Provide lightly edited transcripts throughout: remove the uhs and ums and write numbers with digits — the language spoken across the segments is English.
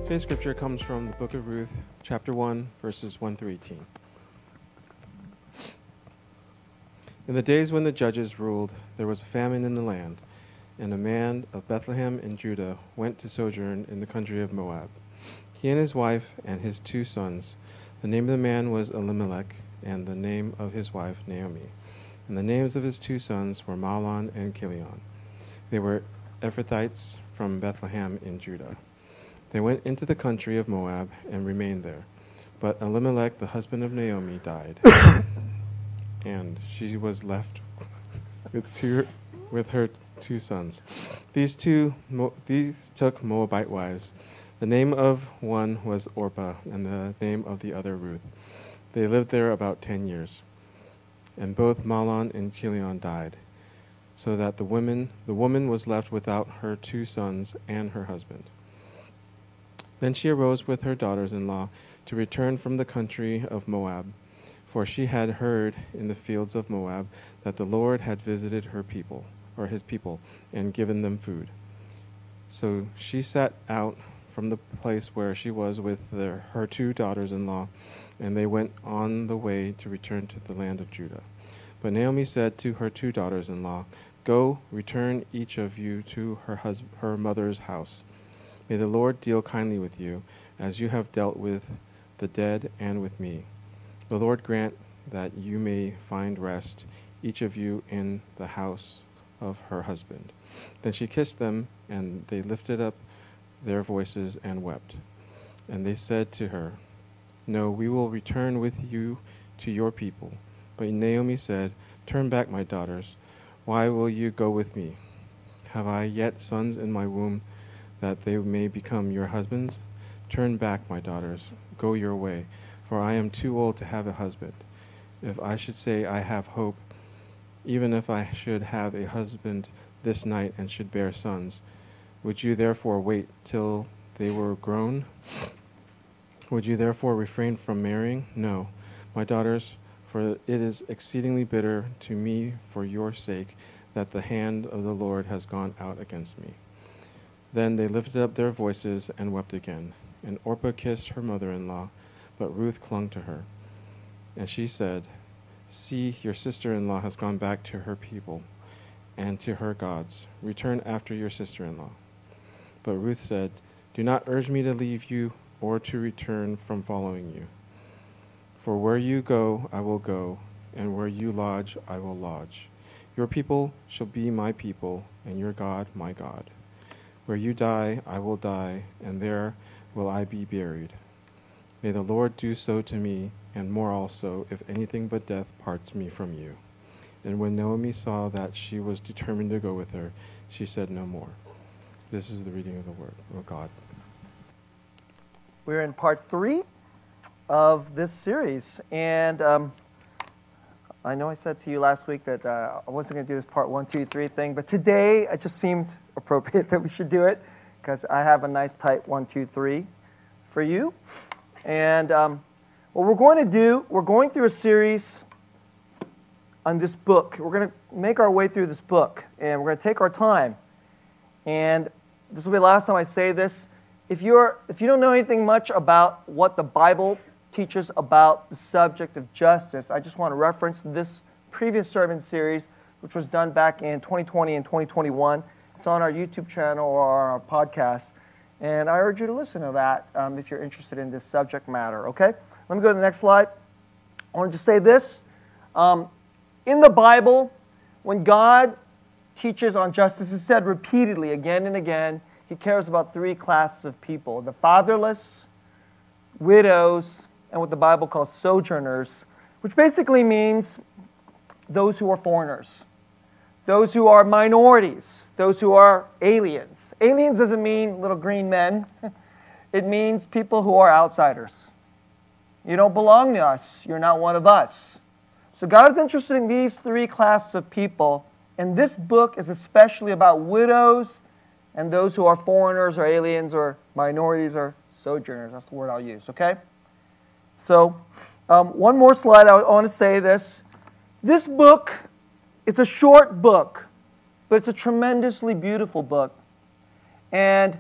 Today's scripture comes from the book of Ruth, chapter 1, verses 1 through 18. In the days when the judges ruled, there was a famine in the land, and a man of Bethlehem in Judah went to sojourn in the country of Moab. He and his wife and his 2 sons. The name of the man was Elimelech, and the name of his wife Naomi. And the names of his 2 sons were Mahlon and Chilion. They were Ephrathites from Bethlehem in Judah. They went into the country of Moab and remained there. But Elimelech, the husband of Naomi, died, and she was left with her 2 sons. These took Moabite wives. The name of one was Orpah, and the name of the other Ruth. They lived there about 10 years. And both Mahlon and Chilion died, so that the woman was left without her 2 sons and her husband. Then she arose with her daughters-in-law to return from the country of Moab, for she had heard in the fields of Moab that the Lord had visited her people, or his people, and given them food. So she set out from the place where she was with her 2 daughters-in-law, and they went on the way to return to the land of Judah. But Naomi said to her 2 daughters-in-law, "Go, return each of you to her mother's house. May the Lord deal kindly with you, as you have dealt with the dead and with me. The Lord grant that you may find rest, each of you in the house of her husband." Then she kissed them, and they lifted up their voices and wept. And they said to her, "No, we will return with you to your people." But Naomi said, "Turn back, my daughters. Why will you go with me? Have I yet sons in my womb, that they may become your husbands? Turn back, my daughters, go your way, for I am too old to have a husband. If I should say I have hope, even if I should have a husband this night and should bear sons, would you therefore wait till they were grown? Would you therefore refrain from marrying? No, my daughters, for it is exceedingly bitter to me for your sake that the hand of the Lord has gone out against me." Then they lifted up their voices and wept again. And Orpah kissed her mother-in-law, but Ruth clung to her. And she said, "See, your sister-in-law has gone back to her people and to her gods. Return after your sister-in-law." But Ruth said, "Do not urge me to leave you or to return from following you. For where you go, I will go, and where you lodge, I will lodge. Your people shall be my people, and your God my God. Where you die, I will die, and there will I be buried. May the Lord do so to me, and more also, if anything but death parts me from you." And when Naomi saw that she was determined to go with her, she said no more. This is the reading of the word of God. We're in part 3 of this series, and I know I said to you last week that I wasn't going to do this part 1, 2, 3 thing, but today it just seemed appropriate that we should do it because I have a nice tight 1, 2, 3 for you. And what we're going to do, we're going through a series on this book. We're going to make our way through this book, and we're going to take our time. And this will be the last time I say this. If you don't know anything much about what the Bible teaches about the subject of justice, I just want to reference this previous sermon series, which was done back in 2020 and 2021. It's on our YouTube channel or our podcast, and I urge you to listen to that if you're interested in this subject matter, okay? Let me go to the next slide. I want to just say this. In the Bible, when God teaches on justice, it's said repeatedly again and again, He cares about 3 classes of people: the fatherless, widows, and what the Bible calls sojourners, which basically means those who are foreigners, those who are minorities, those who are aliens. Aliens doesn't mean little green men. It means people who are outsiders. You don't belong to us. You're not one of us. So God is interested in these 3 classes of people, and this book is especially about widows and those who are foreigners or aliens or minorities or sojourners. That's the word I'll use, okay? So, one more slide. I want to say this. This book, it's a short book, but it's a tremendously beautiful book. And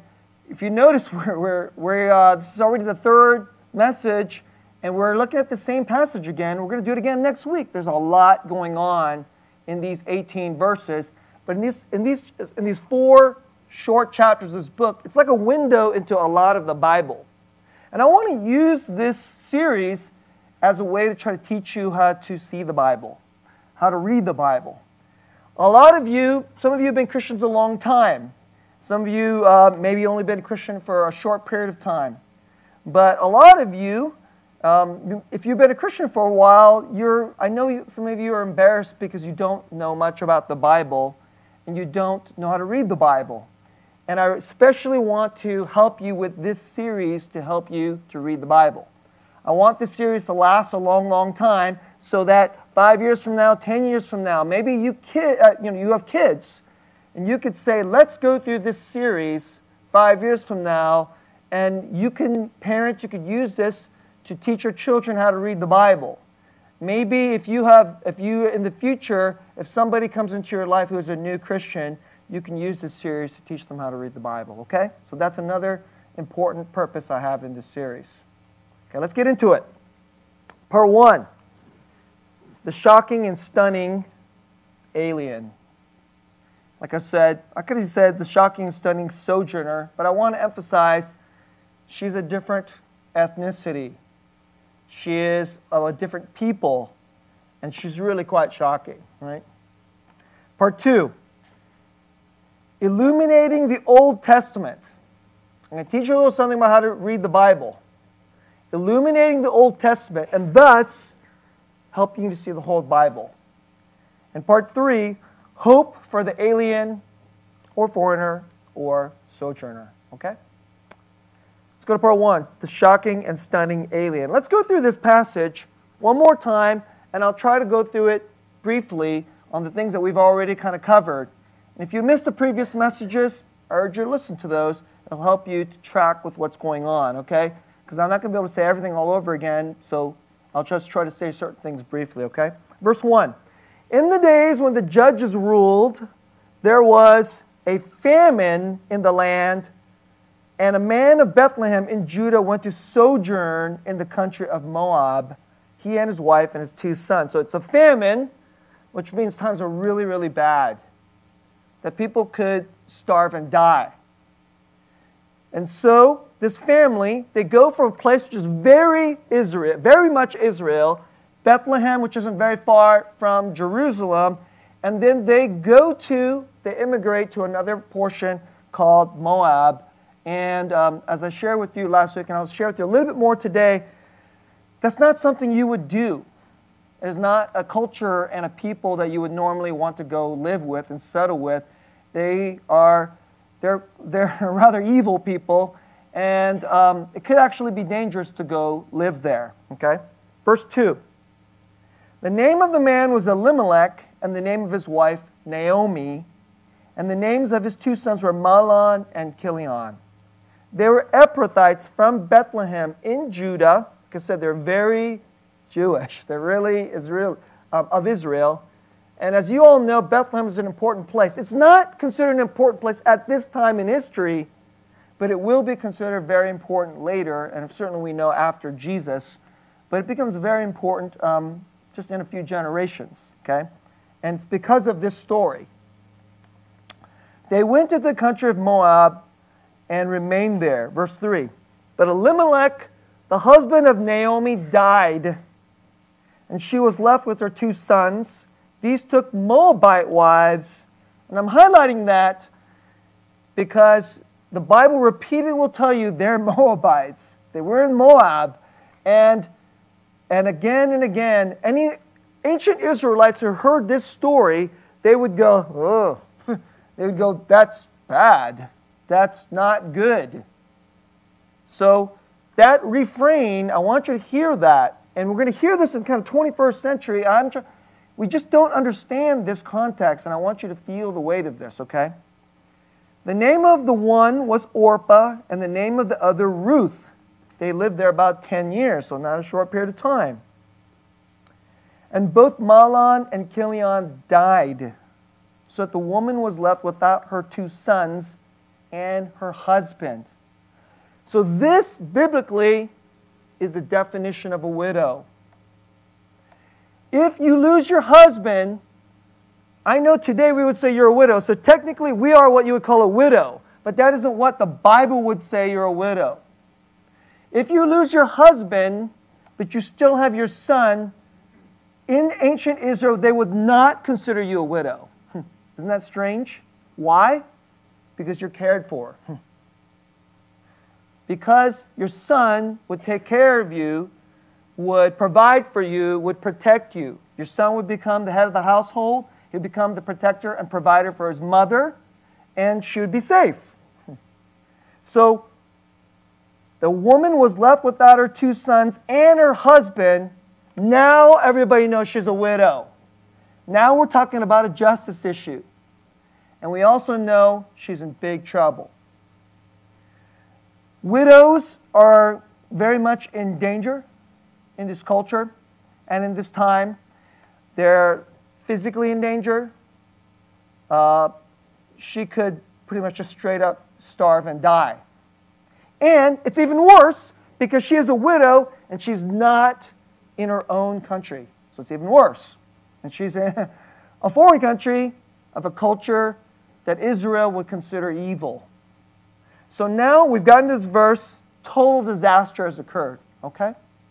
if you notice, this is already the third message, and we're looking at the same passage again. We're going to do it again next week. There's a lot going on in these 18 verses, but in these 4 short chapters of this book, it's like a window into a lot of the Bible. And I want to use this series as a way to try to teach you how to see the Bible, how to read the Bible. A lot of you, some of you have been Christians a long time. Some of you maybe only been a Christian for a short period of time. But a lot of you, if you've been a Christian for a while, I know some of you are embarrassed because you don't know much about the Bible and you don't know how to read the Bible. And I especially want to help you with this series to help you to read the Bible. I want this series to last a long, long time so that 5 years from now, 10 years from now, maybe you have kids, and you could say, let's go through this series 5 years from now, and parents, you could use this to teach your children how to read the Bible. Maybe if in the future, if somebody comes into your life who is a new Christian, you can use this series to teach them how to read the Bible, okay? So that's another important purpose I have in this series. Okay, let's get into it. Part 1, the shocking and stunning alien. Like I said, I could have said the shocking and stunning sojourner, but I want to emphasize she's a different ethnicity. She is of a different people, and she's really quite shocking, right? Part 2, illuminating the Old Testament. I'm going to teach you a little something about how to read the Bible. Illuminating the Old Testament, and thus helping you to see the whole Bible. And part 3, hope for the alien or foreigner or sojourner. Okay? Let's go to part 1, the shocking and stunning alien. Let's go through this passage one more time, and I'll try to go through it briefly on the things that we've already kind of covered. And if you missed the previous messages, I urge you to listen to those. It'll help you to track with what's going on, okay? Because I'm not going to be able to say everything all over again, so I'll just try to say certain things briefly, okay? Verse 1. In the days when the judges ruled, there was a famine in the land, and a man of Bethlehem in Judah went to sojourn in the country of Moab, he and his wife and his 2 sons. So it's a famine, which means times are really, really bad, that people could starve and die. And so this family, they go from a place which is very much Israel, Bethlehem, which isn't very far from Jerusalem, and then they immigrate to another portion called Moab. And as I shared with you last week, and I'll share with you a little bit more today, that's not something you would do. It is not a culture and a people that you would normally want to go live with and settle with. They're rather evil people, and it could actually be dangerous to go live there. Okay? Verse 2. The name of the man was Elimelech, and the name of his wife Naomi, and the names of his 2 sons were Mahlon and Chilion. They were Ephrathites from Bethlehem in Judah. Like I said, they're very Jewish. They're really of Israel. And as you all know, Bethlehem is an important place. It's not considered an important place at this time in history, but it will be considered very important later, and certainly we know after Jesus. But it becomes very important just in a few generations, okay? And it's because of this story. They went to the country of Moab and remained there. Verse 3. But Elimelech, the husband of Naomi, died, and she was left with her 2 sons. These took Moabite wives, and I'm highlighting that because the Bible repeatedly will tell you they're Moabites. They were in Moab, and again and again, any ancient Israelites who heard this story, they would go, oh, they would go, that's bad. That's not good. So that refrain, I want you to hear that. And we're going to hear this in kind of 21st century. We just don't understand this context, and I want you to feel the weight of this, okay? The name of the one was Orpah, and the name of the other Ruth. They lived there about 10 years, so not a short period of time. And both Mahlon and Chilion died, so that the woman was left without her 2 sons and her husband. So this, biblically, is the definition of a widow. If you lose your husband, I know today we would say you're a widow, so technically we are what you would call a widow, but that isn't what the Bible would say you're a widow. If you lose your husband, but you still have your son, in ancient Israel, they would not consider you a widow. Isn't that strange? Why? Because you're cared for. Because your son would take care of you, would provide for you, would protect you. Your son would become the head of the household. He'd become the protector and provider for his mother, and she would be safe. So the woman was left without her 2 sons and her husband. Now everybody knows she's a widow. Now we're talking about a justice issue. And we also know she's in big trouble. Widows are very much in danger in this culture and in this time. They're physically in danger. She could pretty much just straight up starve and die. And it's even worse because she is a widow and she's not in her own country. So it's even worse. And she's in a foreign country of a culture that Israel would consider evil. So now we've gotten this verse, total disaster has occurred. Okay?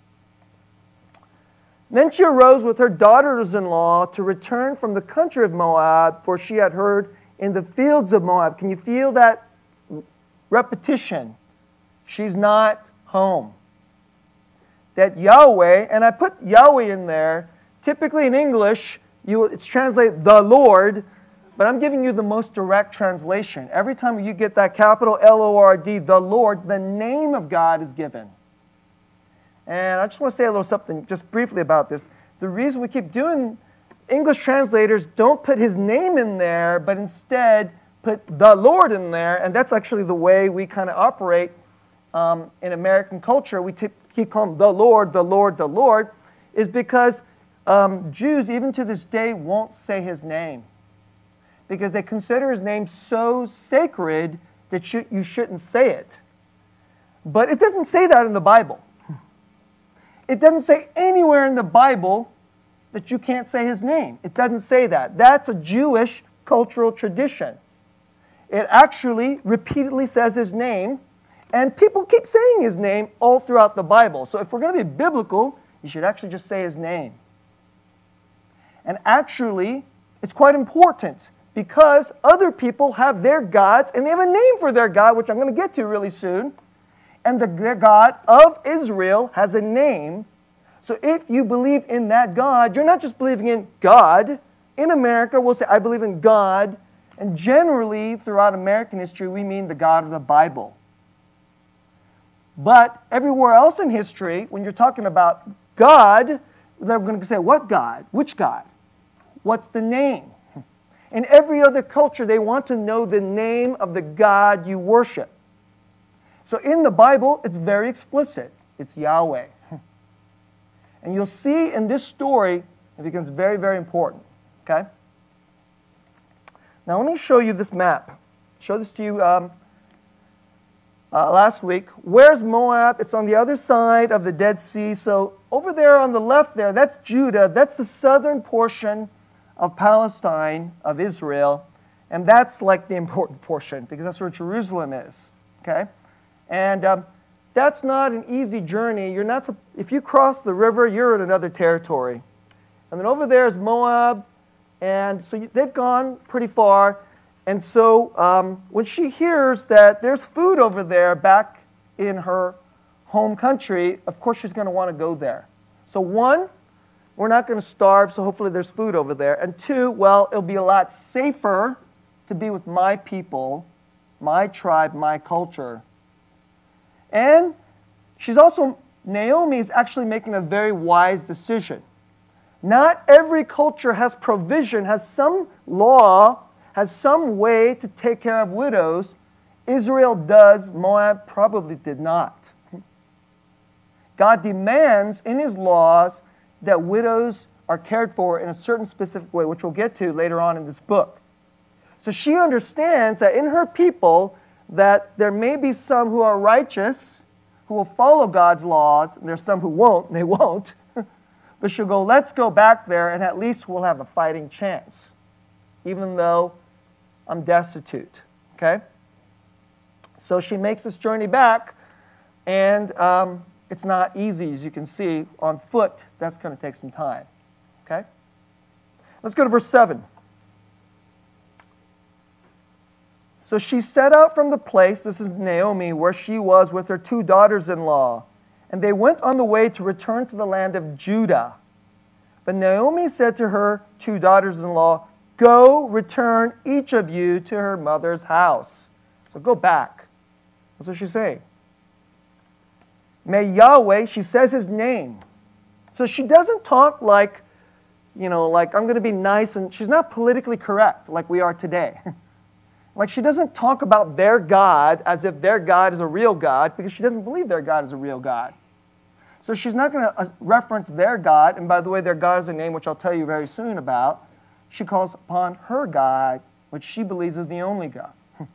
Then she arose with her daughters-in-law to return from the country of Moab, for she had heard in the fields of Moab. Can you feel that repetition? She's not home. That Yahweh, and I put Yahweh in there. Typically in English, it's translated the Lord, but I'm giving you the most direct translation. Every time you get that capital L-O-R-D, the Lord, the name of God is given. And I just want to say a little something just briefly about this. The reason we keep doing, English translators don't put his name in there, but instead put the Lord in there, and that's actually the way we kind of operate in American culture. We keep calling him the Lord, the Lord, the Lord, is because Jews, even to this day, won't say his name. Because they consider his name so sacred that you shouldn't say it. But it doesn't say that in the Bible. It doesn't say anywhere in the Bible that you can't say his name. It doesn't say that. That's a Jewish cultural tradition. It actually repeatedly says his name, and people keep saying his name all throughout the Bible. So if we're going to be biblical, you should actually just say his name. And actually, it's quite important because other people have their gods, and they have a name for their God, which I'm going to get to really soon. And the God of Israel has a name. So if you believe in that God, you're not just believing in God. In America, we'll say, I believe in God. And generally, throughout American history, we mean the God of the Bible. But everywhere else in history, when you're talking about God, they're going to say, what God? Which God? What's the name? In every other culture, they want to know the name of the God you worship. So in the Bible, it's very explicit. It's Yahweh. And you'll see in this story, it becomes very, very important. Okay? Now let me show you this map. Show this to you last week. Where's Moab? It's on the other side of the Dead Sea. So over there on the left there, that's Judah. That's the southern portion of Palestine, of Israel. And that's like the important portion because that's where Jerusalem is. Okay? And that's not an easy journey. You're not. If you cross the river, you're in another territory. And then over there is Moab, and so they've gone pretty far. And so when she hears that there's food over there back in her home country, of course she's going to want to go there. So one, we're not going to starve, so hopefully there's food over there. And two, well, it'll be a lot safer to be with my people, my tribe, my culture. And Naomi is actually making a very wise decision. Not every culture has provision, has some law, has some way to take care of widows. Israel does, Moab probably did not. God demands in his laws that widows are cared for in a certain specific way, which we'll get to later on in this book. So she understands that in her people, that there may be some who are righteous, who will follow God's laws, and there's some who won't, and they won't. But she'll go, let's go back there, and at least we'll have a fighting chance, even though I'm destitute. Okay? So she makes this journey back, and it's not easy, as you can see. On foot, that's going to take some time. Okay? Let's go to verse 7. So she set out from the place, this is Naomi, where she was with her 2 daughters-in-law, and they went on the way to return to the land of Judah. But Naomi said to her 2 daughters-in-law, go, return each of you to her mother's house. So go back. That's what she's saying. May Yahweh, she says his name. So she doesn't talk like, like I'm going to be nice, and she's not politically correct like we are today. Like she doesn't talk about their God as if their God is a real God, because she doesn't believe their God is a real God. So she's not going to reference their God, and by the way, their God is a name which I'll tell you very soon about. She calls upon her God, which she believes is the only God.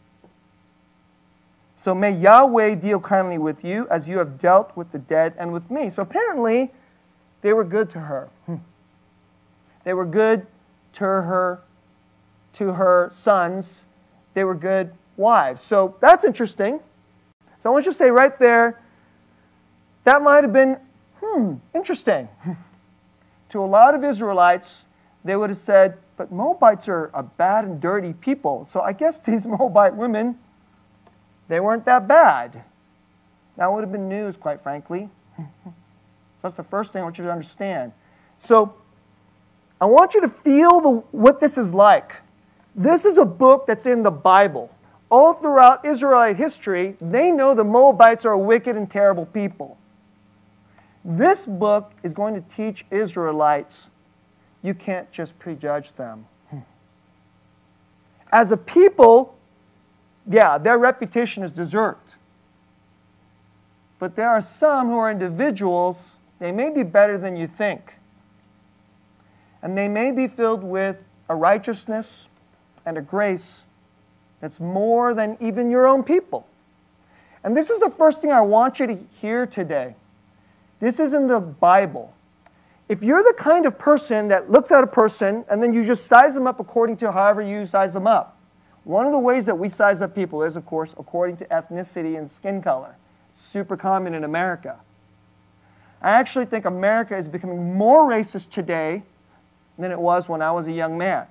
So may Yahweh deal kindly with you as you have dealt with the dead and with me. So apparently, they were good to her. They were good to her sons. They were good wives. So that's interesting. So I want you to say right there, that might have been, interesting. To a lot of Israelites, they would have said, but Moabites are a bad and dirty people. So I guess these Moabite women, they weren't that bad. That would have been news, quite frankly. That's the first thing I want you to understand. So I want you to feel what this is like. This is a book that's in the Bible. All throughout Israelite history, they know the Moabites are a wicked and terrible people. This book is going to teach Israelites you can't just prejudge them. As a people, yeah, their reputation is deserved. But there are some who are individuals, they may be better than you think. And they may be filled with a righteousness and a grace that's more than even your own people. And this is the first thing I want you to hear today. This is in the Bible. If you're the kind of person that looks at a person and then you just size them up according to however you size them up, one of the ways that we size up people is, of course, according to ethnicity and skin color. Super common in America. I actually think America is becoming more racist today than it was when I was a young man.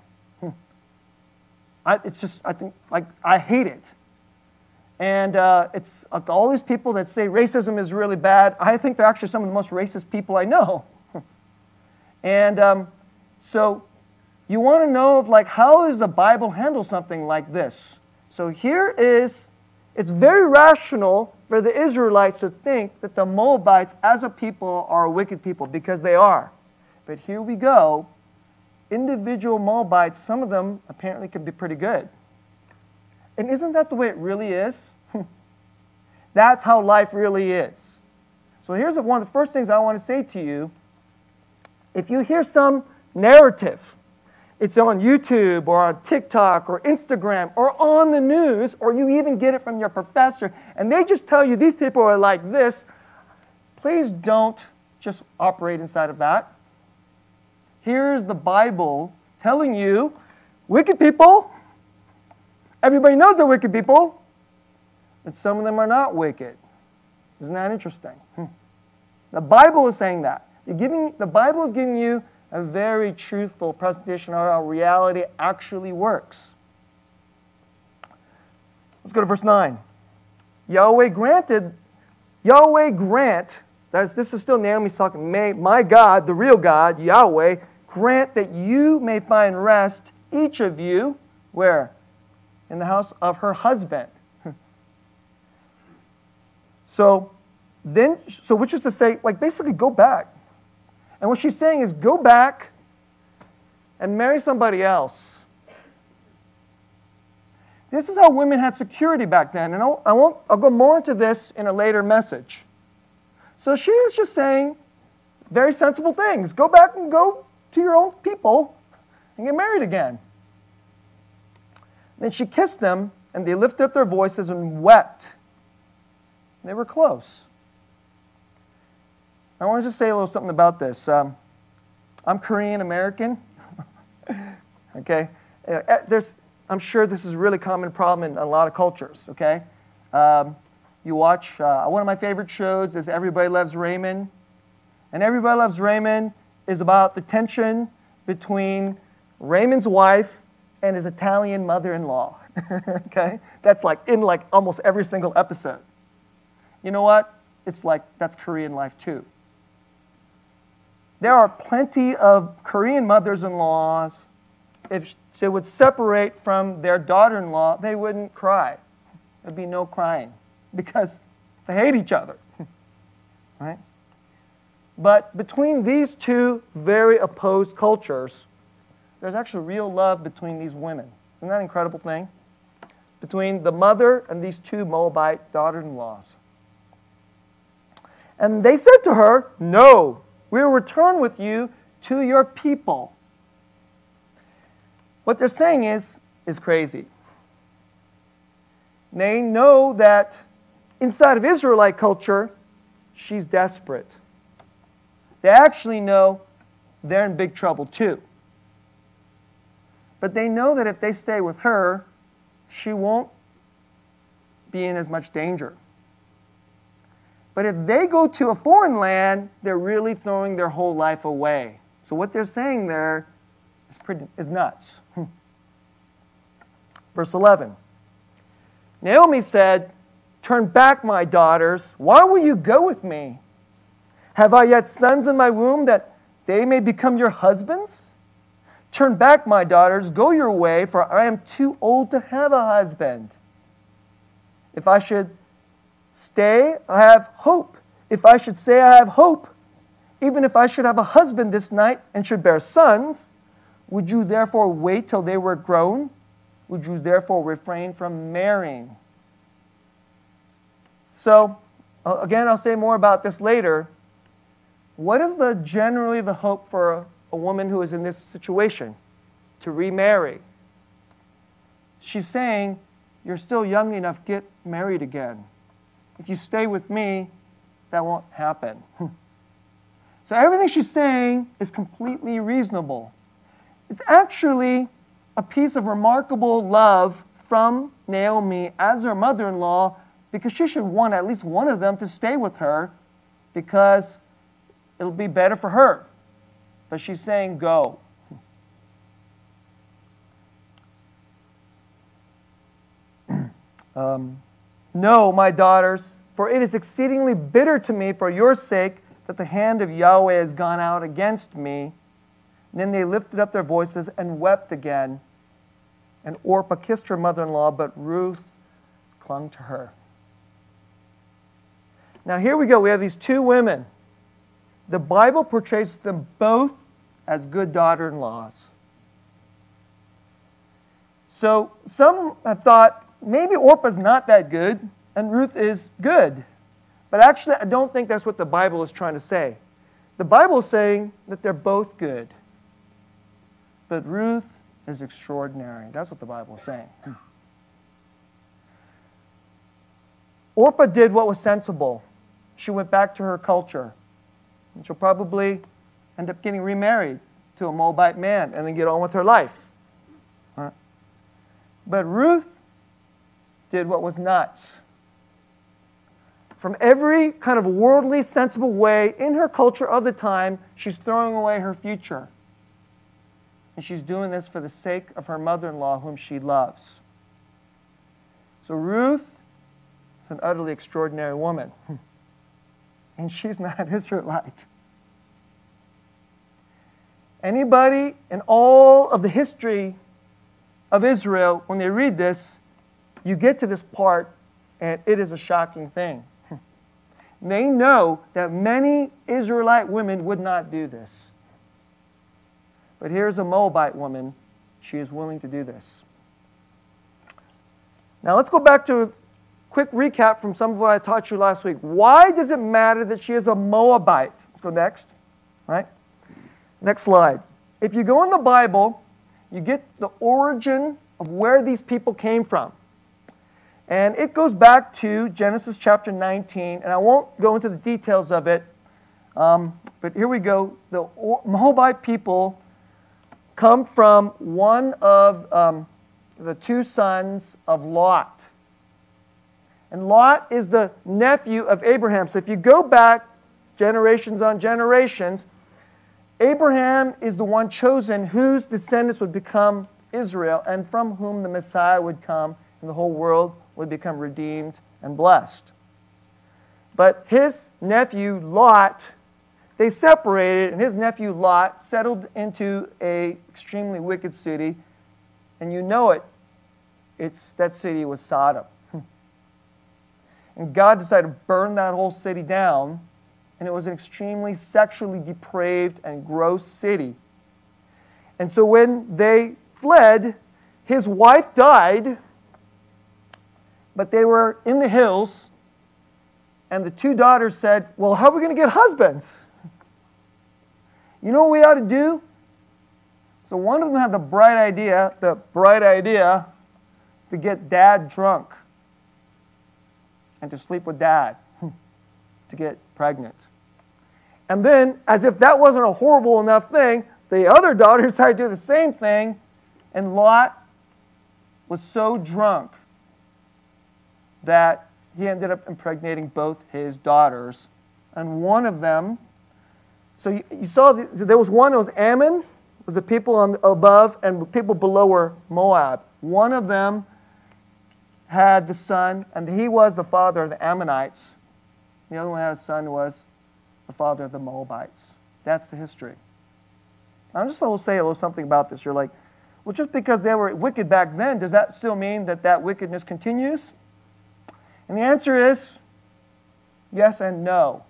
I hate it. And it's all these people that say racism is really bad. I think they're actually some of the most racist people I know. And so you want to know how does the Bible handle something like this? So here is, it's very rational for the Israelites to think that the Moabites as a people are a wicked people, because they are. But here we go. Individual Moabites, some of them apparently could be pretty good. And isn't that the way it really is? That's how life really is. So here's one of the first things I want to say to you. If you hear some narrative, it's on YouTube or on TikTok or Instagram or on the news, or you even get it from your professor, and they just tell you these people are like this, please don't just operate inside of that. Here's the Bible telling you, wicked people, everybody knows they're wicked people, but some of them are not wicked. Isn't that interesting? The Bible is saying that. The Bible is giving you a very truthful presentation of how reality actually works. Let's go to verse 9. Yahweh grant, this is still Naomi talking, may my God, the real God, Yahweh, grant that you may find rest, each of you, where? In the house of her husband. So which is to say, basically go back. And what she's saying is go back and marry somebody else. This is how women had security back then. And I'll go more into this in a later message. So she is just saying very sensible things. Go back and go to your own people and get married again. Then she kissed them and they lifted up their voices and wept. They were close. I want to just say a little something about this. I'm Korean American. Okay? I'm sure this is a really common problem in a lot of cultures. Okay? You watch, one of my favorite shows is Everybody Loves Raymond. And Everybody Loves Raymond is about the tension between Raymond's wife and his Italian mother-in-law. Okay? That's like in like almost every single episode. You know what? It's like that's Korean life too. There are plenty of Korean mothers-in-laws. If they would separate from their daughter-in-law, they wouldn't cry. There'd be no crying because they hate each other. Right? But between these two very opposed cultures, there's actually real love between these women. Isn't that an incredible thing? Between the mother and these two Moabite daughter-in-laws. And they said to her, "No, we will return with you to your people." What they're saying is crazy. They know that inside of Israelite culture, she's desperate. They actually know they're in big trouble too. But they know that if they stay with her, she won't be in as much danger. But if they go to a foreign land, they're really throwing their whole life away. So what they're saying there is nuts. Verse 11. Naomi said, "Turn back, my daughters. Why will you go with me? Have I yet sons in my womb that they may become your husbands? Turn back, my daughters. Go your way, for I am too old to have a husband. If I should stay, I have hope. If I should say I have hope, even if I should have a husband this night and should bear sons, would you therefore wait till they were grown? Would you therefore refrain from marrying?" So, again, I'll say more about this later. What is generally the hope for a woman who is in this situation? To remarry. She's saying, you're still young enough, get married again. If you stay with me, that won't happen. So everything she's saying is completely reasonable. It's actually a piece of remarkable love from Naomi as her mother-in-law, because she should want at least one of them to stay with her because it'll be better for her. But she's saying, go. No, my daughters, for it is exceedingly bitter to me for your sake that the hand of Yahweh has gone out against me. And then they lifted up their voices and wept again. And Orpah kissed her mother-in-law, but Ruth clung to her. Now here we go. We have these two women. The Bible portrays them both as good daughter-in-laws. So some have thought, maybe Orpah's not that good and Ruth is good. But actually, I don't think that's what the Bible is trying to say. The Bible is saying that they're both good. But Ruth is extraordinary. That's what the Bible is saying. Orpah did what was sensible. She went back to her culture. And she'll probably end up getting remarried to a Moabite man and then get on with her life. Right? But Ruth did what was nuts. From every kind of worldly, sensible way in her culture of the time, she's throwing away her future. And she's doing this for the sake of her mother-in-law, whom she loves. So Ruth is an utterly extraordinary woman. And she's not an Israelite. Anybody in all of the history of Israel, when they read this, you get to this part, and it is a shocking thing. They know that many Israelite women would not do this. But here's a Moabite woman. She is willing to do this. Now let's go back to a quick recap from some of what I taught you last week. Why does it matter that she is a Moabite? Let's go next. All right? Next slide. If you go in the Bible, you get the origin of where these people came from. And it goes back to Genesis chapter 19, and I won't go into the details of it, but here we go. The Moabite people come from one of the two sons of Lot. And Lot is the nephew of Abraham. So if you go back generations on generations, Abraham is the one chosen whose descendants would become Israel and from whom the Messiah would come and the whole world would become redeemed and blessed. But his nephew Lot, they separated, and his nephew Lot settled into an extremely wicked city, and you know it. That city was Sodom. And God decided to burn that whole city down, and it was an extremely sexually depraved and gross city. And so when they fled, his wife died, but they were in the hills, and the two daughters said, well, how are we going to get husbands? You know what we ought to do? So one of them had the bright idea to get Dad drunk and to sleep with Dad to get pregnant. And then, as if that wasn't a horrible enough thing, the other daughter decided to do the same thing, and Lot was so drunk that he ended up impregnating both his daughters. And one of them, so you saw, there was one that was Ammon, was the people above, and the people below were Moab. One of them had the son, and he was the father of the Ammonites. The other one had a son who was the father of the Moabites. That's the history. I'm just going to say a little something about this. You're like, well, just because they were wicked back then, does that still mean that that wickedness continues? And the answer is yes and no.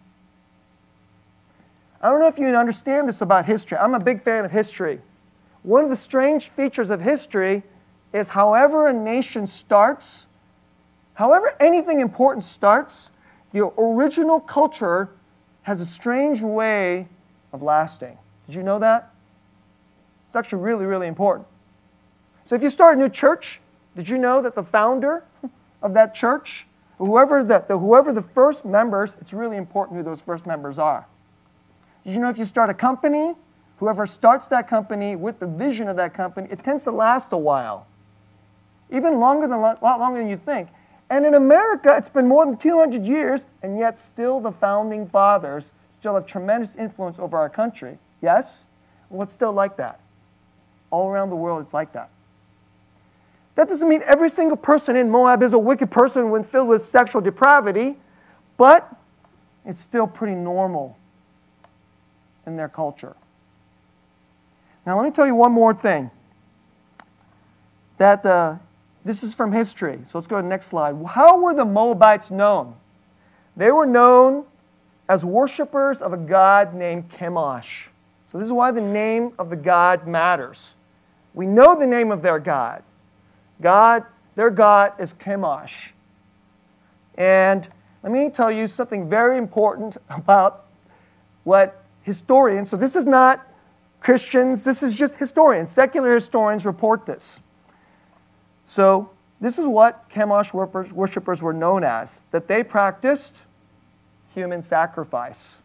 I don't know if you understand this about history. I'm a big fan of history. One of the strange features of history is however a nation starts, however anything important starts, the original culture has a strange way of lasting. Did you know that? It's actually really, really important. So if you start a new church, did you know that the founder of that church, whoever the first members, it's really important who those first members are. Did you know if you start a company, whoever starts that company with the vision of that company, it tends to last a while. Even a lot longer than you think. And in America, it's been more than 200 years, and yet still the founding fathers still have tremendous influence over our country. Yes? Well, it's still like that. All around the world, it's like that. That doesn't mean every single person in Moab is a wicked person when filled with sexual depravity, but it's still pretty normal in their culture. Now, let me tell you one more thing. This is from history, so let's go to the next slide. How were the Moabites known? They were known as worshipers of a god named Chemosh. So this is why the name of the god matters. We know the name of their god. Their god is Chemosh. And let me tell you something very important about what historians, so this is not Christians, this is just historians. Secular historians report this. So this is what Chemosh worshippers were known as, that they practiced human sacrifice.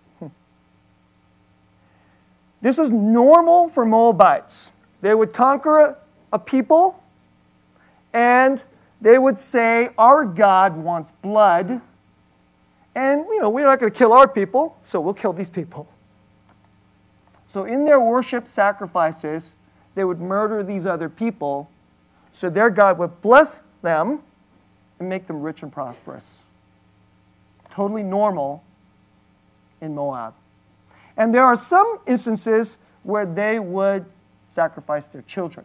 This was normal for Moabites. They would conquer a people, and they would say, our God wants blood, and we're not going to kill our people, so we'll kill these people. So in their worship sacrifices, they would murder these other people, so their God would bless them and make them rich and prosperous. Totally normal in Moab. And there are some instances where they would sacrifice their children.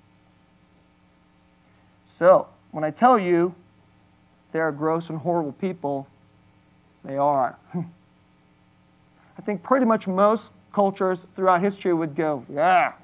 So, when I tell you they're gross and horrible people, they are. I think pretty much most cultures throughout history would go, yeah.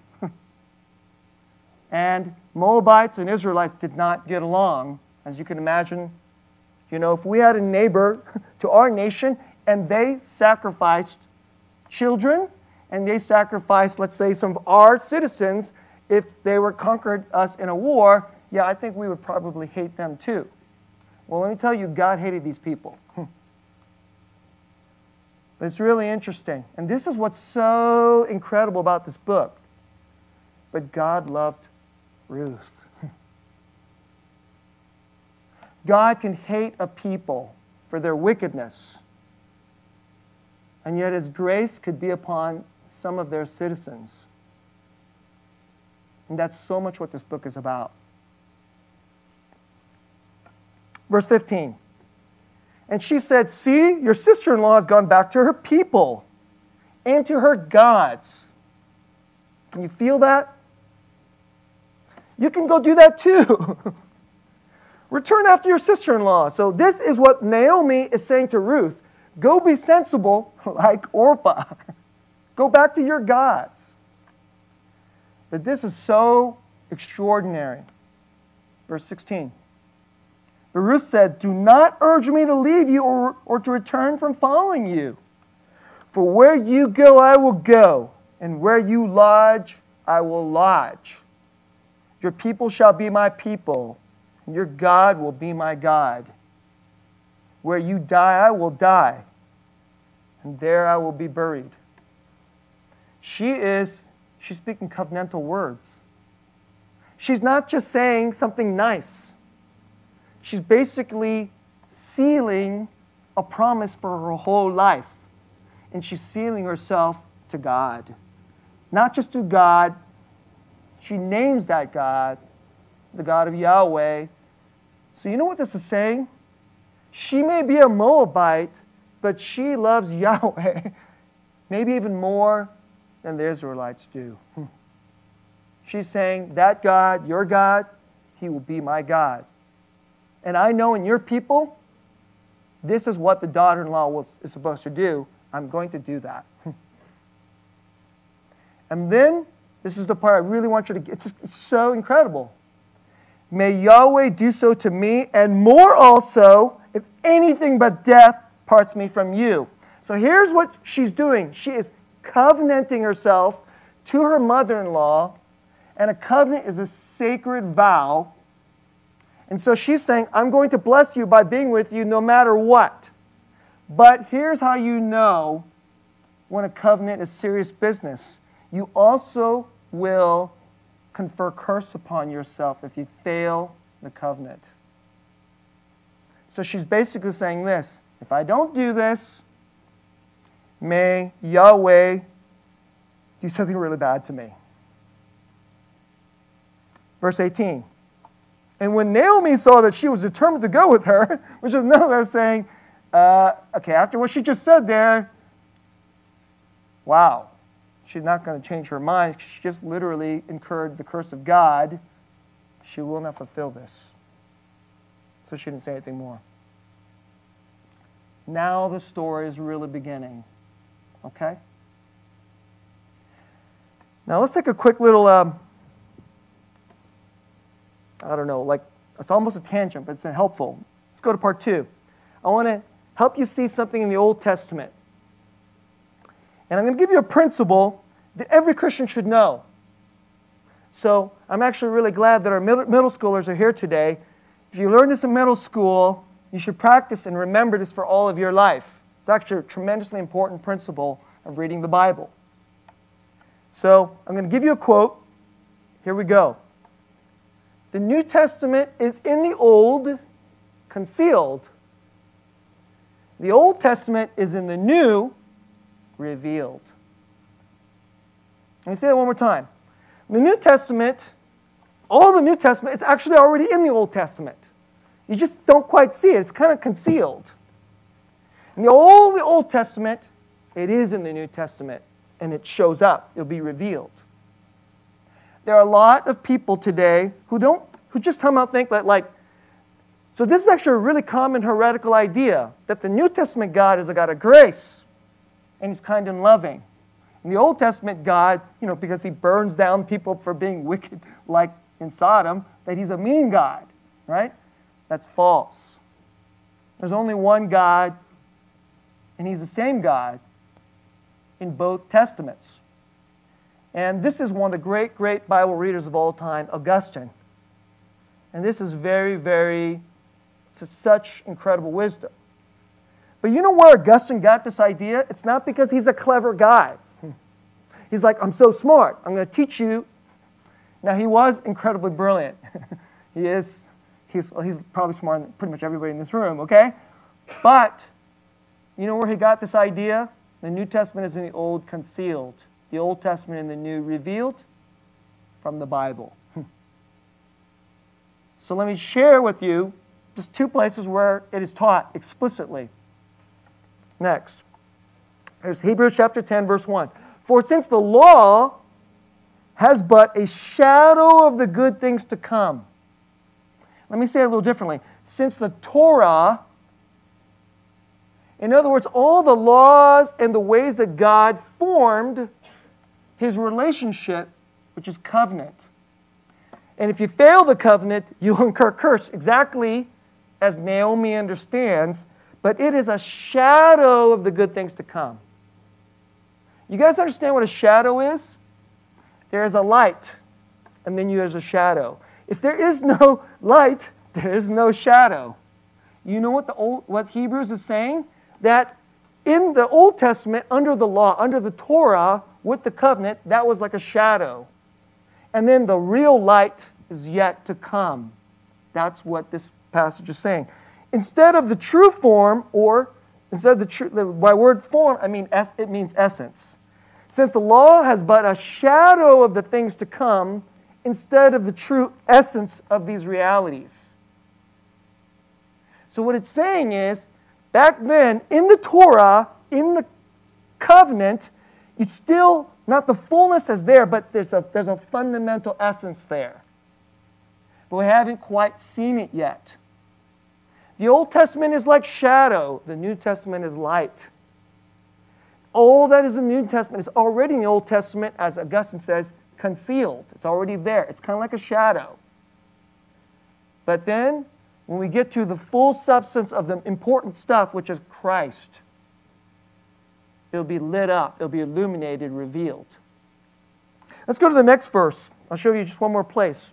And Moabites and Israelites did not get along, as you can imagine. If we had a neighbor to our nation and they sacrificed children and they sacrificed, let's say, some of our citizens if they were conquered us in a war, yeah, I think we would probably hate them too. Well, let me tell you, God hated these people. But it's really interesting. And this is what's so incredible about this book. But God loved Ruth. God can hate a people for their wickedness, and yet His grace could be upon some of their citizens. And that's so much what this book is about. Verse 15. And she said, "See, your sister-in-law has gone back to her people and to her gods." Can you feel that? You can go do that too. Return after your sister-in-law. So this is what Naomi is saying to Ruth. Go be sensible like Orpah. Go back to your gods. But this is so extraordinary. Verse 16. But Ruth said, "Do not urge me to leave you or to return from following you. For where you go, I will go, and where you lodge, I will lodge. Your people shall be my people, and your God will be my God. Where you die, I will die, and there I will be buried." She's speaking covenantal words. She's not just saying something nice. She's basically sealing a promise for her whole life. And she's sealing herself to God. Not just to God. She names that God, the God of Yahweh. So you know what this is saying? She may be a Moabite, but she loves Yahweh maybe even more than the Israelites do. She's saying, that God, your God, He will be my God. And I know in your people, this is what the daughter-in-law is supposed to do. I'm going to do that. And then, this is the part I really want you to get. It's so incredible. May Yahweh do so to me, and more also, if anything but death parts me from you. So here's what she's doing. She is covenanting herself to her mother-in-law, and a covenant is a sacred vow. And so she's saying, I'm going to bless you by being with you no matter what. But here's how you know when a covenant is serious business. You also will confer curse upon yourself if you fail the covenant. So she's basically saying this: if I don't do this, may Yahweh do something really bad to me. Verse 18. And when Naomi saw that she was determined to go with her, which is another way of saying, okay, after what she just said there, wow, she's not going to change her mind. She just literally incurred the curse of God. She will not fulfill this. So she didn't say anything more. Now the story is really beginning. Okay? Now let's take a quick little, I don't know, like it's almost a tangent, but it's helpful. Let's go to part 2. I want to help you see something in the Old Testament. And I'm going to give you a principle that every Christian should know. So I'm actually really glad that our middle schoolers are here today. If you learn this in middle school, you should practice and remember this for all of your life. It's actually a tremendously important principle of reading the Bible. So I'm going to give you a quote. Here we go. The New Testament is in the Old, concealed. The Old Testament is in the New, revealed. Let me say that one more time. The New Testament, all the New Testament, is actually already in the Old Testament. You just don't quite see it. It's kind of concealed. And the Old Testament, it is in the New Testament, and it shows up. It'll be revealed. There are a lot of people today who just come out and think that, so this is actually a really common heretical idea, that the New Testament God is a God of grace, and He's kind and loving. And the Old Testament God, because He burns down people for being wicked, like in Sodom, that He's a mean God, right? That's false. There's only one God, and He's the same God in both Testaments. And this is one of the great, great Bible readers of all time, Augustine. And this is very, very It's such incredible wisdom. But you know where Augustine got this idea? It's not because he's a clever guy. He's like, I'm so smart. I'm going to teach you. Now, he was incredibly brilliant. He's probably smarter than pretty much everybody in this room, okay? But you know where he got this idea? The New Testament is in the Old concealed. The Old Testament in the New revealed from the Bible. So let me share with you just two places where it is taught explicitly. Next, there's Hebrews chapter 10, verse 1. For since the law has but a shadow of the good things to come. Let me say it a little differently. Since the Torah, in other words, all the laws and the ways that God formed His relationship, which is covenant. And if you fail the covenant, you'll incur curse, exactly as Naomi understands, but it is a shadow of the good things to come. You guys understand what a shadow is? There is a light, and then there's a shadow. If there is no light, there is no shadow. You know what Hebrews is saying? That in the Old Testament, under the law, under the Torah, with the covenant, that was like a shadow. And then the real light is yet to come. That's what this passage is saying. Instead of the true form, or instead of by word form, it means essence. Since the law has but a shadow of the things to come, instead of the true essence of these realities. So what it's saying is, back then, in the Torah, in the covenant, it's still not the fullness is there, but there's a fundamental essence there. But we haven't quite seen it yet. The Old Testament is like shadow. The New Testament is light. All that is in the New Testament is already in the Old Testament, as Augustine says, concealed. It's already there. It's kind of like a shadow. But then, when we get to the full substance of the important stuff, which is Christ, it'll be lit up. It'll be illuminated, revealed. Let's go to the next verse. I'll show you just one more place.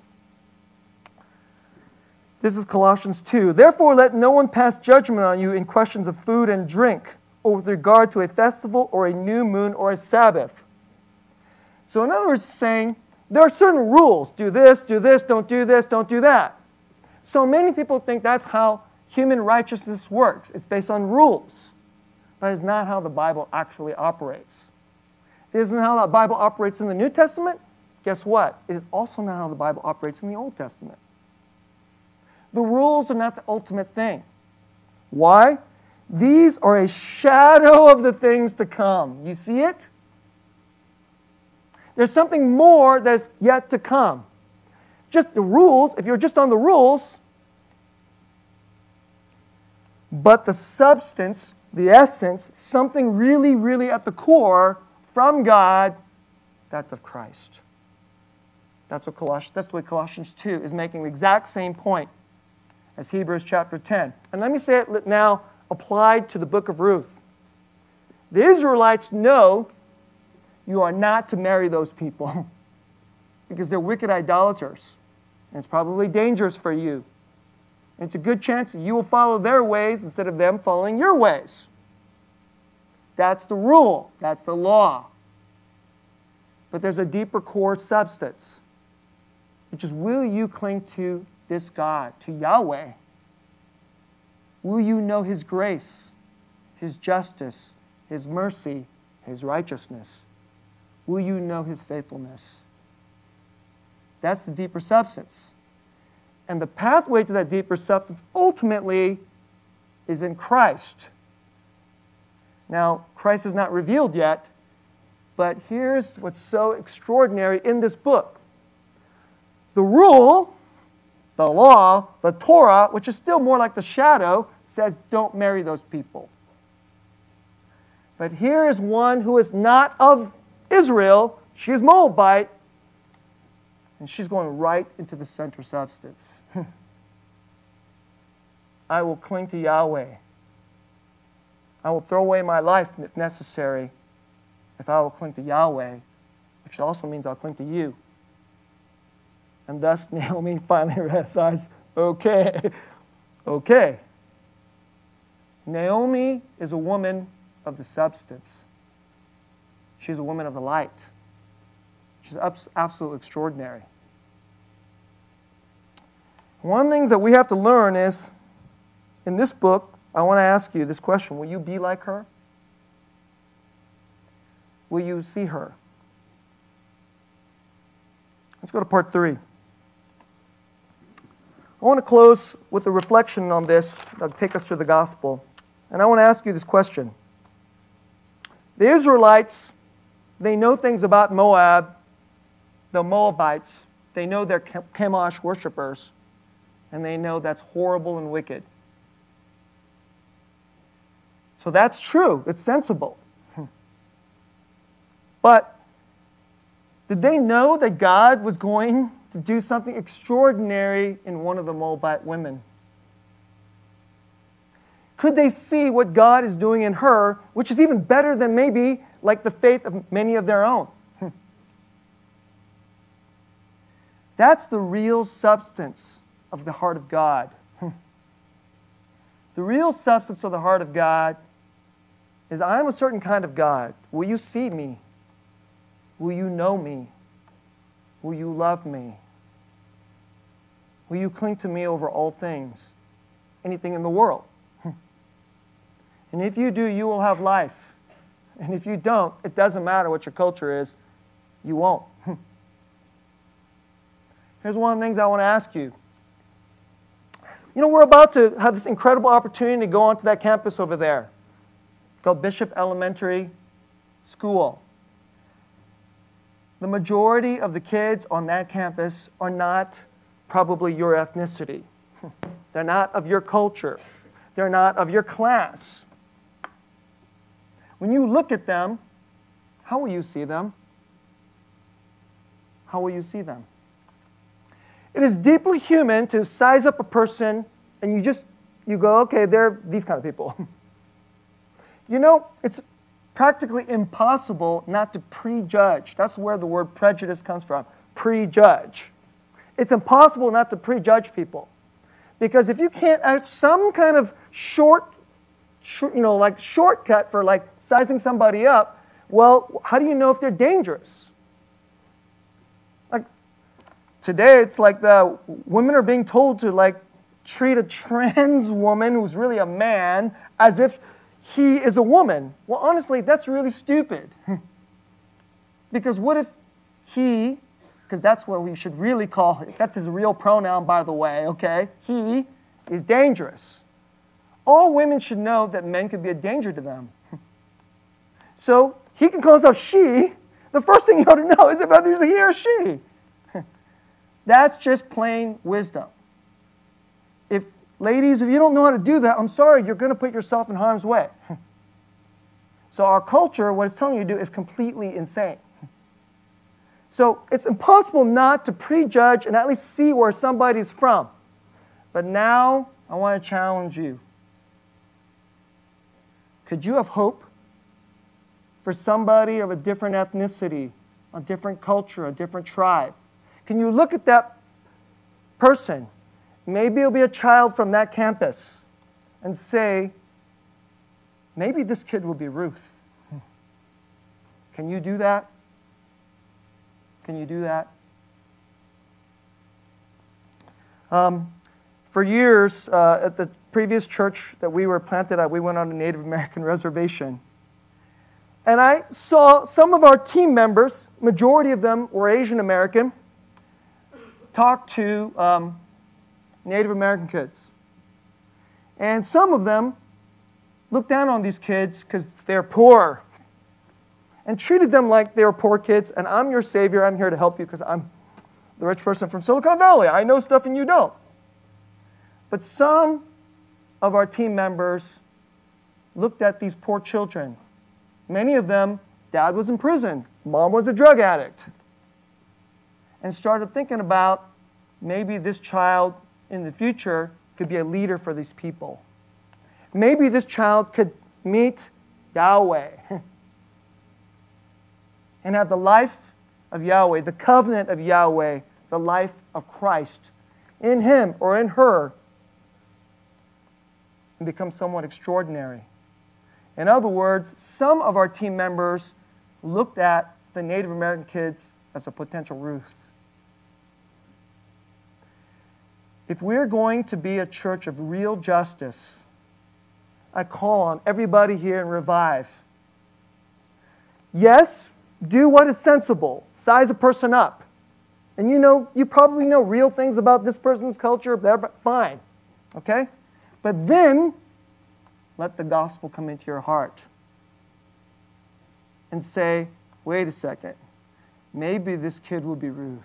This is Colossians 2. Therefore, let no one pass judgment on you in questions of food and drink, or with regard to a festival, or a new moon, or a Sabbath. So in other words, it's saying, there are certain rules. Do this, don't do this, don't do that. So many people think that's how human righteousness works. It's based on rules. That is not how the Bible actually operates. It isn't how the Bible operates in the New Testament. Guess what? It is also not how the Bible operates in the Old Testament. The rules are not the ultimate thing. Why? These are a shadow of the things to come. You see it? There's something more that is yet to come. Just the rules, if you're just on the rules, but the substance, the essence, something really, really at the core from God, that's of Christ. That's what Colossians 2 is making the exact same point as Hebrews chapter 10. And let me say it now applied to the book of Ruth. The Israelites know you are not to marry those people because they're wicked idolaters. And it's probably dangerous for you. And it's a good chance that you will follow their ways instead of them following your ways. That's the rule. That's the law. But there's a deeper core substance, which is, will you cling to this God, to Yahweh? Will you know His grace, His justice, His mercy, His righteousness? Will you know His faithfulness? That's the deeper substance. And the pathway to that deeper substance ultimately is in Christ. Now, Christ is not revealed yet, but here's what's so extraordinary in this book. The rule, the law, the Torah, which is still more like the shadow, says don't marry those people. But here is one who is not of Israel. She is Moabite, and she's going right into the center substance. I will cling to Yahweh. I will throw away my life if necessary if I will cling to Yahweh, which also means I'll cling to you. And thus Naomi finally realizes, okay, Okay. Naomi is a woman of the substance. She's a woman of the light. She's absolutely extraordinary. One of the things that we have to learn is, in this book, I want to ask you this question. Will you be like her? Will you see her? Let's go to part 3. I want to close with a reflection on this that'll take us to the gospel. And I want to ask you this question. The Israelites, they know things about Moab, the Moabites. They know they're Chemosh worshipers. And they know that's horrible and wicked. So that's true. It's sensible. But did they know that God was going to do something extraordinary in one of the Moabite women? Could they see what God is doing in her, which is even better than maybe like the faith of many of their own? That's the real substance of the heart of God. The real substance of the heart of God is, I am a certain kind of God. Will you see me? Will you know me? Will you love me? Will you cling to me over all things? Anything in the world? And if you do, you will have life. And if you don't, it doesn't matter what your culture is, you won't. Here's one of the things I want to ask you. You know, we're about to have this incredible opportunity to go onto that campus over there, called Bishop Elementary School. The majority of the kids on that campus are not probably your ethnicity. They're not of your culture. They're not of your class. When you look at them, how will you see them? How will you see them? It is deeply human to size up a person and you go, okay, they're these kind of people. You know, it's practically impossible not to prejudge. That's where the word prejudice comes from, prejudge. It's impossible not to prejudge people. Because if you can't have some kind of shortcut for like sizing somebody up, well, how do you know if they're dangerous? Like today, it's like the women are being told to like treat a trans woman who's really a man as if he is a woman. Well, honestly, that's really stupid. Because what if he, because that's what we should really call it, that's his real pronoun, by the way, okay? He is dangerous. All women should know that men could be a danger to them. So he can call himself she. The first thing you ought to know is whether it's he or she. That's just plain wisdom. Ladies, if you don't know how to do that, I'm sorry, you're going to put yourself in harm's way. So our culture, what it's telling you to do, is completely insane. So it's impossible not to prejudge and at least see where somebody's from. But now, I want to challenge you. Could you have hope for somebody of a different ethnicity, a different culture, a different tribe? Can you look at that person? Maybe it'll be a child from that campus and say, maybe this kid will be Ruth. Can you do that? Can you do that? For years, at the previous church that we were planted at, we went on a Native American reservation. And I saw some of our team members, majority of them were Asian American, talk to Native American kids. And some of them looked down on these kids because they're poor and treated them like they were poor kids, and I'm your savior, I'm here to help you because I'm the rich person from Silicon Valley. I know stuff and you don't. But some of our team members looked at these poor children. Many of them, dad was in prison, mom was a drug addict, and started thinking about maybe this child in the future could be a leader for these people. Maybe this child could meet Yahweh and have the life of Yahweh, the covenant of Yahweh, the life of Christ in him or in her and become somewhat extraordinary. In other words, some of our team members looked at the Native American kids as a potential Ruth. If we're going to be a church of real justice, I call on everybody here in Revive. Yes, do what is sensible. Size a person up. And you probably know real things about this person's culture. Fine. Okay? But then, let the gospel come into your heart. And say, wait a second. Maybe this kid will be Ruth.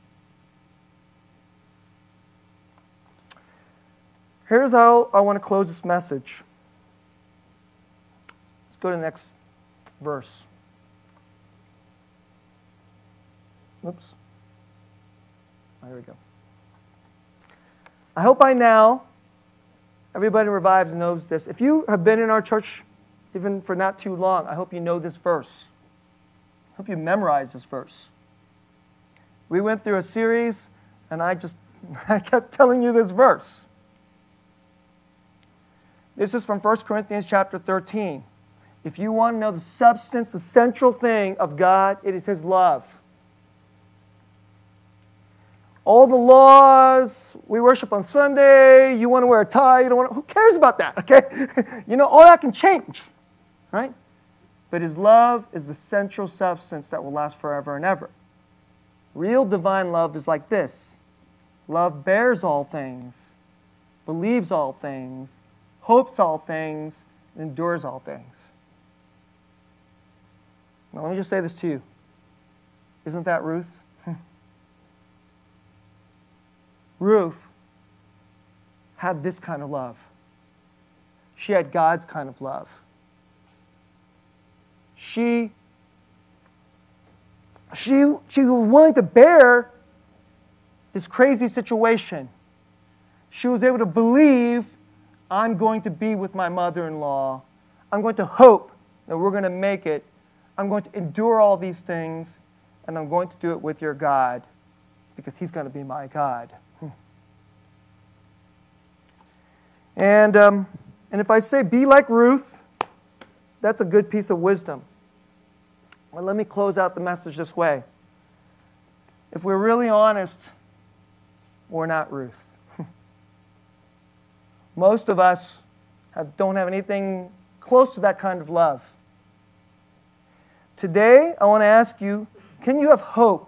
Here's how I want to close this message. Let's go to the next verse. Oops. Oh, here we go. I hope by now, everybody in Revives knows this. If you have been in our church even for not too long, I hope you know this verse. I hope you memorize this verse. We went through a series, and I kept telling you this verse. This is from 1 Corinthians chapter 13. If you want to know the substance, the central thing of God, it is His love. All the laws, we worship on Sunday, you want to wear a tie, you don't want to, who cares about that, okay? All that can change, right? But His love is the central substance that will last forever and ever. Real divine love is like this. Love bears all things, believes all things, hopes all things, endures all things. Now let me just say this to you. Isn't that Ruth? Ruth had this kind of love. She had God's kind of love. She was willing to bear this crazy situation. She was able to believe, I'm going to be with my mother-in-law. I'm going to hope that we're going to make it. I'm going to endure all these things, and I'm going to do it with your God because He's going to be my God. And if I say be like Ruth, that's a good piece of wisdom. Well, let me close out the message this way. If we're really honest, we're not Ruth. Most of us don't have anything close to that kind of love. Today, I want to ask you, can you have hope?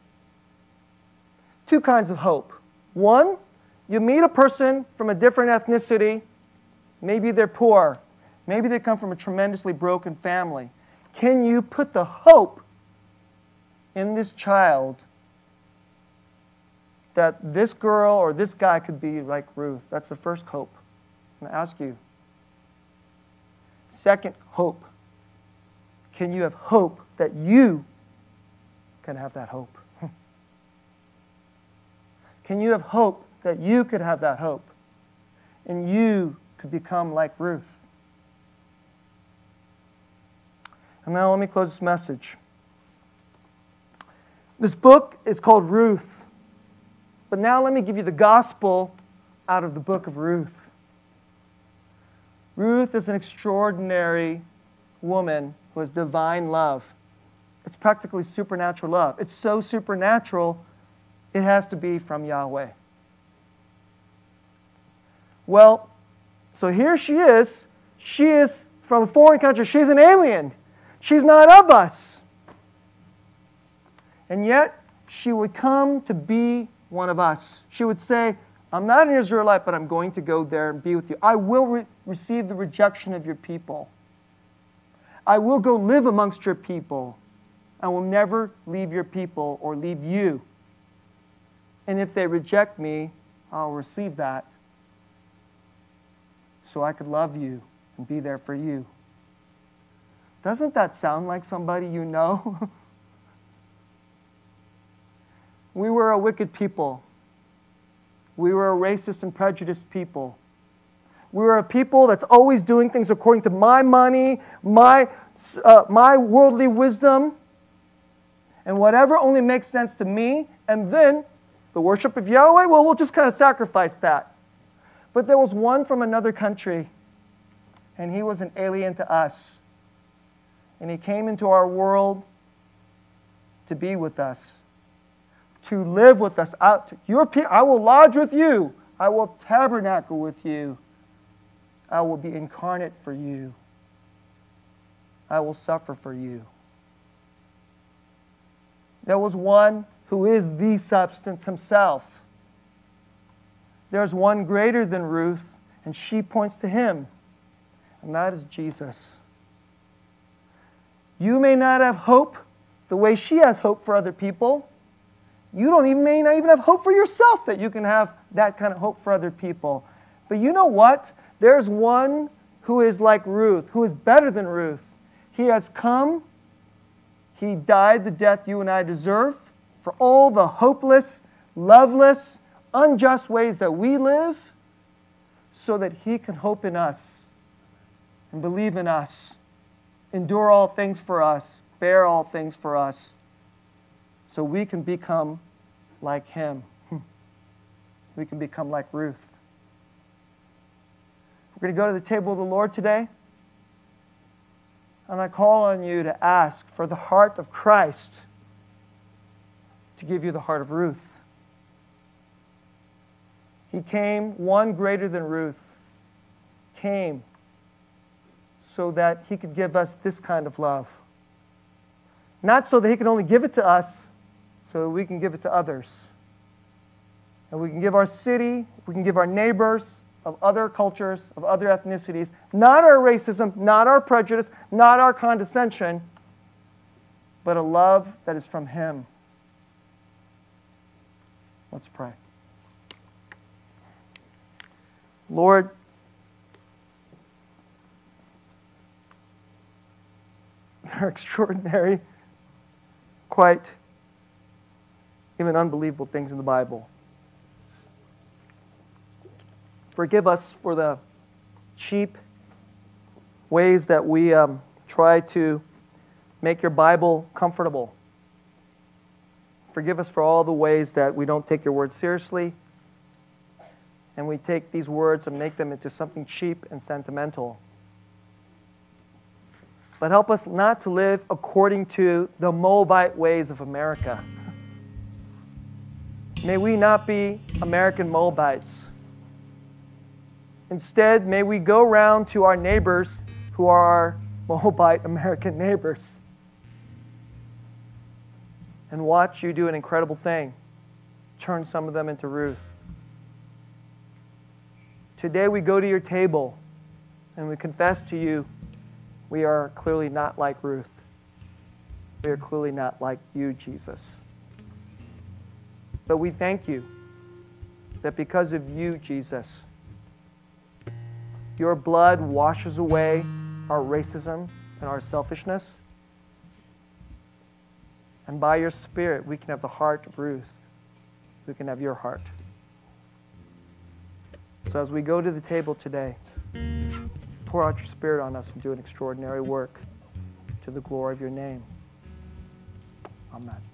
Two kinds of hope. One, you meet a person from a different ethnicity. Maybe they're poor. Maybe they come from a tremendously broken family. Can you put the hope in this child that this girl or this guy could be like Ruth? That's the first hope. I'm going to ask you. Second hope. Can you have hope that you can have that hope? Can you have hope that you could have that hope and you could become like Ruth? And now let me close this message. This book is called Ruth. But now let me give you the gospel out of the book of Ruth. Ruth is an extraordinary woman who has divine love. It's practically supernatural love. It's so supernatural, it has to be from Yahweh. Well, so here she is. She is from a foreign country. She's an alien. She's not of us. And yet, she would come to be one of us. She would say, I'm not an Israelite, but I'm going to go there and be with you. I will receive the rejection of your people. I will go live amongst your people. I will never leave your people or leave you. And if they reject me, I'll receive that so I could love you and be there for you. Doesn't that sound like somebody you know? We were a wicked people. We were a racist and prejudiced people. We were a people that's always doing things according to my money, my worldly wisdom, and whatever only makes sense to me. And then the worship of Yahweh, well, we'll just kind of sacrifice that. But there was one from another country, and he was an alien to us. And he came into our world to be with us, to live with us. I will lodge with you. I will tabernacle with you. I will be incarnate for you. I will suffer for you. There was one who is the substance himself. There's one greater than Ruth, and she points to him, and that is Jesus. You may not have hope the way she has hope for other people. You may not even have hope for yourself that you can have that kind of hope for other people. But you know what? There's one who is like Ruth, who is better than Ruth. He has come. He died the death you and I deserve for all the hopeless, loveless, unjust ways that we live, so that he can hope in us and believe in us, endure all things for us, bear all things for us, so we can become like him. We can become like Ruth. We're going to go to the table of the Lord today, and I call on you to ask for the heart of Christ to give you the heart of Ruth. He came, one greater than Ruth, came so that he could give us this kind of love. Not so that he can only give it to us, so that we can give it to others. And we can give our city, we can give our neighbors of other cultures, of other ethnicities, not our racism, not our prejudice, not our condescension, but a love that is from him. Let's pray. Lord, there are extraordinary, quite even unbelievable things in the Bible. Forgive us for the cheap ways that we try to make your Bible comfortable. Forgive us for all the ways that we don't take your word seriously, and we take these words and make them into something cheap and sentimental. But help us not to live according to the Moabite ways of America. May we not be American Moabites. Instead, may we go around to our neighbors who are our Moabite American neighbors and watch you do an incredible thing. Turn some of them into Ruth. Today we go to your table and we confess to you we are clearly not like Ruth. We are clearly not like you, Jesus. But we thank you that because of you, Jesus, your blood washes away our racism and our selfishness. And by your Spirit, we can have the heart of Ruth. We can have your heart. So as we go to the table today, pour out your Spirit on us and do an extraordinary work to the glory of your name. Amen.